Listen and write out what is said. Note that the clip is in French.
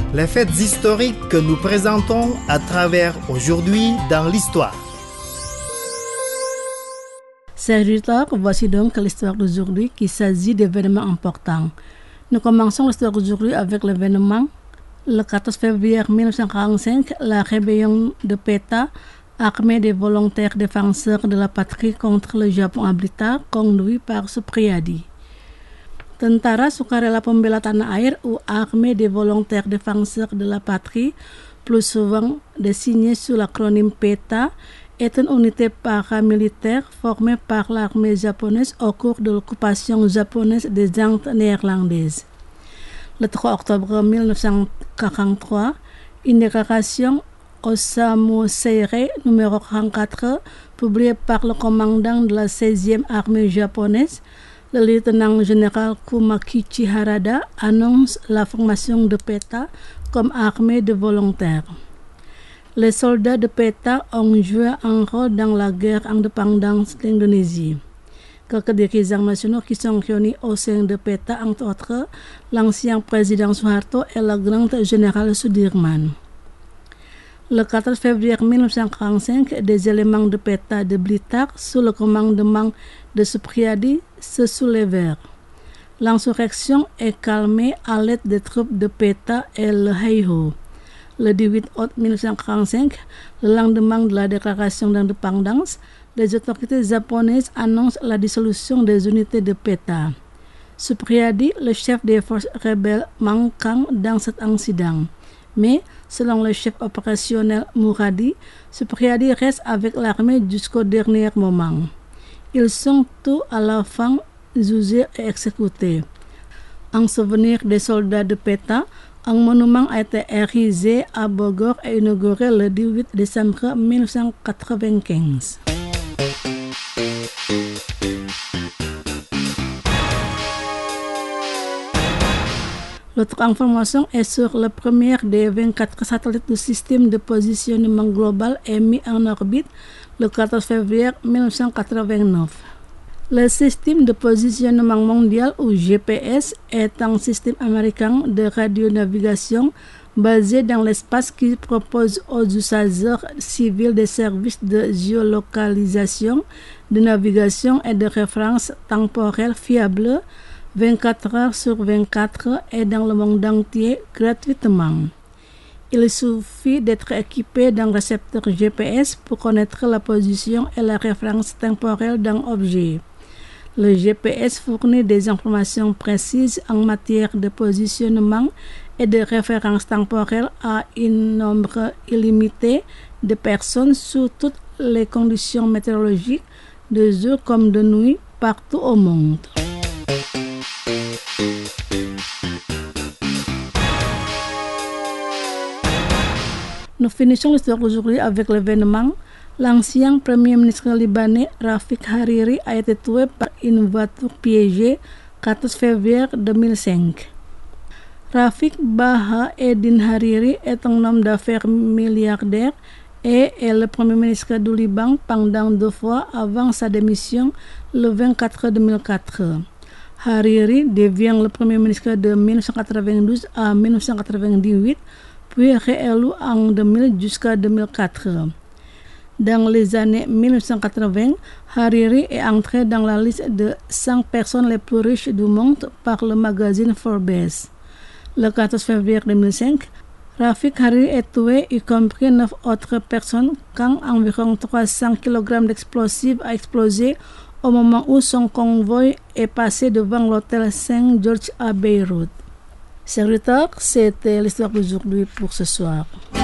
Les faits historiques que nous présentons à travers aujourd'hui dans l'histoire. Chers auditeurs, voici donc l'histoire d'aujourd'hui qui s'agit d'événements importants. Nous commençons l'histoire d'aujourd'hui avec l'événement le 14 février 1945, la rébellion de PETA, armée des volontaires défenseurs de la patrie contre le Japon à Blitar, conduit par Supriyadi. Tentara Sukarela Pembela Tanah Air ou Armée des volontaires défenseurs de la patrie, plus souvent désignée sous l'acronyme PETA, est une unité paramilitaire formée par l'armée japonaise au cours de l'occupation japonaise des Indes néerlandaises. Le 3 octobre 1943, une déclaration Osamu Seirei numéro 44, publiée par le commandant de la 16e armée japonaise, le lieutenant-général Kumakichi Harada, annonce la formation de PETA comme armée de volontaires. Les soldats de PETA ont joué un rôle dans la guerre indépendance d'Indonésie. Quelques dirigeants nationaux qui sont réunis au sein de PETA, entre autres, l'ancien président Suharto et le grand général Sudirman. Le 14 février 1945, des éléments de PETA de Blitar, sous le commandement de Supriyadi, se soulevèrent. L'insurrection est calmée à l'aide des troupes de PETA et le Heiho. Le 18 août 1945, le lendemain de la déclaration d'indépendance, les autorités japonaises annoncent la dissolution des unités de PETA. Supriyadi, le chef des forces rebelles, manquant dans cet incident. Mais, selon le chef opérationnel Muradi, Supriyadi reste avec l'armée jusqu'au dernier moment. Ils sont tous à la fin jugés et exécutés. En souvenir des soldats de PETA, un monument a été érigé à Bogor et inauguré le 18 décembre 1995. L'autre information est sur le premier des 24 satellites du système de positionnement global mis en orbite le 14 février 1989. Le système de positionnement mondial ou GPS est un système américain de radionavigation basé dans l'espace qui propose aux utilisateurs civils des services de géolocalisation, de navigation et de référence temporelle fiables 24 heures sur 24 et dans le monde entier gratuitement. Il suffit d'être équipé d'un récepteur GPS pour connaître la position et la référence temporelle d'un objet. Le GPS fournit des informations précises en matière de positionnement et de référence temporelle à un nombre illimité de personnes sous toutes les conditions météorologiques, de jour comme de nuit, partout au monde. Nous finissons l'histoire aujourd'hui avec l'événement. L'ancien premier ministre libanais Rafik Hariri a été tué par une voiture piégée 14 février 2005. Rafik Baha Eddin Hariri est un homme d'affaires milliardaire et est le premier ministre du Liban pendant 2 fois avant sa démission le 24 2004. Hariri devient le premier ministre de 1992 à 1998, puis réélu en 2000 jusqu'à 2004. Dans les années 1980, Hariri est entré dans la liste de 100 personnes les plus riches du monde par le magazine Forbes. Le 14 février 2005, Rafik Hariri est tué, y compris 9 autres personnes, quand environ 300 kg d'explosifs a explosé au moment où son convoi est passé devant l'hôtel Saint George à Beyrouth. Chers auditeurs, c'était l'histoire d'aujourd'hui pour ce soir.